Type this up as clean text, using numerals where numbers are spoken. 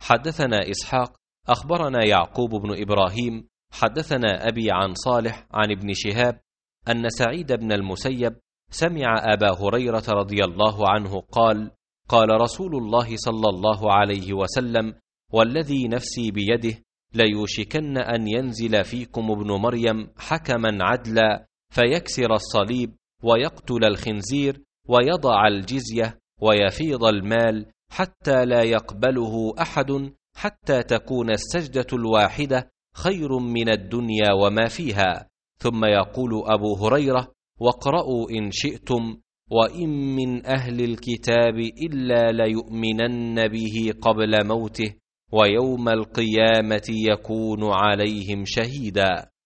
حدثنا إسحاق أخبرنا يعقوب بن إبراهيم حدثنا أبي عن صالح عن ابن شهاب أن سعيد بن المسيب سمع أبا هريرة رضي الله عنه قال: قال رسول الله صلى الله عليه وسلم: والذي نفسي بيده ليوشكن أن ينزل فيكم ابن مريم حكما عدلا فيكسر الصليب ويقتل الخنزير ويضع الجزية ويفيض المال حتى لا يقبله أحد، حتى تكون السجدة الواحدة خير من الدنيا وما فيها. ثم يقول أبو هريرة: واقرأوا إن شئتم: وإن من أهل الكتاب إلا ليؤمنن به قبل موته ويوم القيامة يكون عليهم شهيدا.